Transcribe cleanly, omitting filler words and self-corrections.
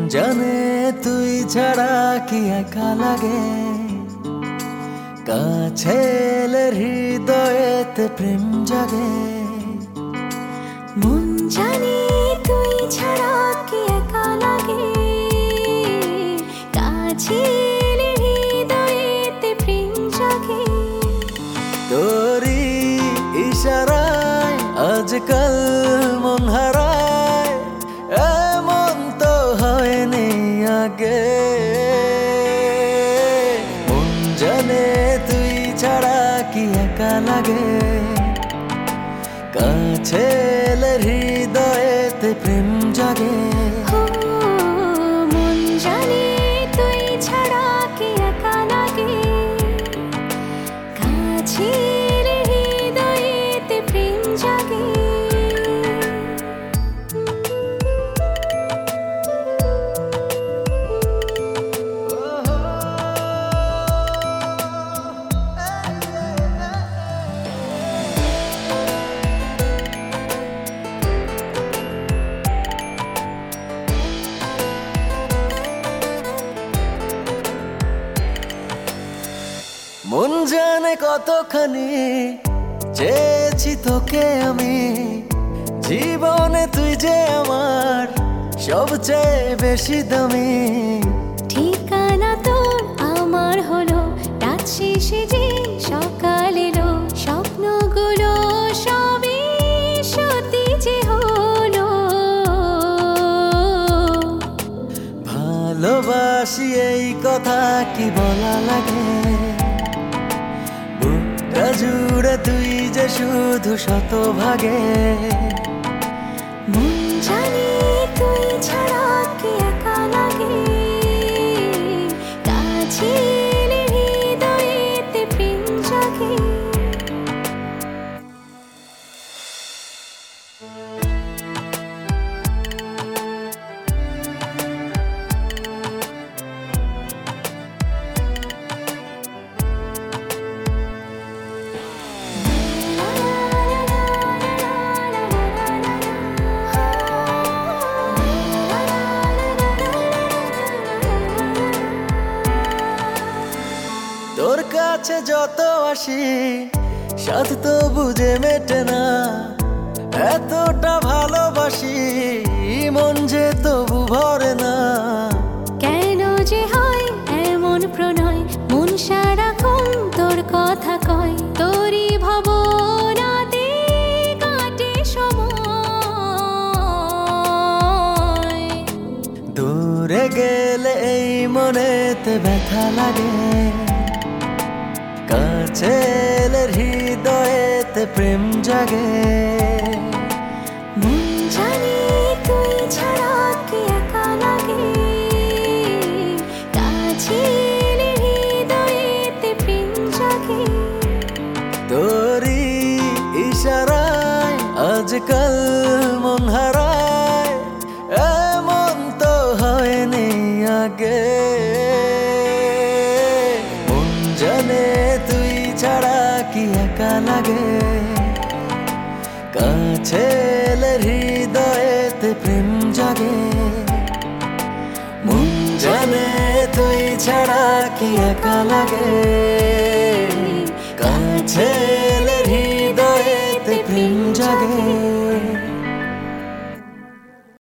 জানে তুই ছাড়া কি একা লাগে, কাছে এলে হৃদয়েতে প্রেম জাগে। মন জানে তুই ছাড়া কি একা লাগে, কাছে এলে হৃদয়েতে প্রেম জাগে। তোরি ইশারায় আজকাল মন হারায়, এমন তো হয়নি আগে। মন জানে তুই ছাড়া কি একা লাগে, কাছে এলে হৃদয়েতে প্রেম জাগে। ও মন জানে তুই ছাড়া কি একা লাগে, কাছে এলে হৃদয়েতে প্রেম জাগে। মন জানে কতখানি চেয়েছি তোকে আমি, জীবনে তুই যে আমার সবচেয়ে বেশি দামি। ঠিকানা তোর আমার হলো, রাত শেষে যে সকাল এলো, স্বপ্নগুলো সবই সত্যি যে হলো। ভালোবাসি এই কথা কি বলা লাগে, বুকটা জুড়ে তুই যে শুধু শতভাগে। মন জানে তুই ছাড়া কি একা লাগে, কাছে এলে হৃদয়েতে প্রেম জাগে। তোর কাছে যত আসি সাথ তো বুঝে মেটে না, এতটা ভালোবাসি মন যে তবু ভরে না। কেন যে হয় এমন প্রণয়, মন সারাক্ষণ তোর কথা কয়, তোরই ভাবনাতে কাটে সময়। দূরে গেলে এই মনেতে ব্যথা লাগে, কাছে এলে হৃদয়েতে প্রেম জাগে। মন জানে তুই ছাড়া কি একা লাগে, কাছে এলে হৃদয়েতে প্রেম জাগে। তোরি ইশারায় আজকাল মন হারায়, এমন তো হয়নি আগে। মন জানে তুই ছাড়া কি একা লাগে, কাছে এলে হৃদয়েতে প্রেম জাগে। মন জানে তুই ছাড়া কি একা লাগে, কাছে এলে হৃদয়েতে প্রেম জাগে।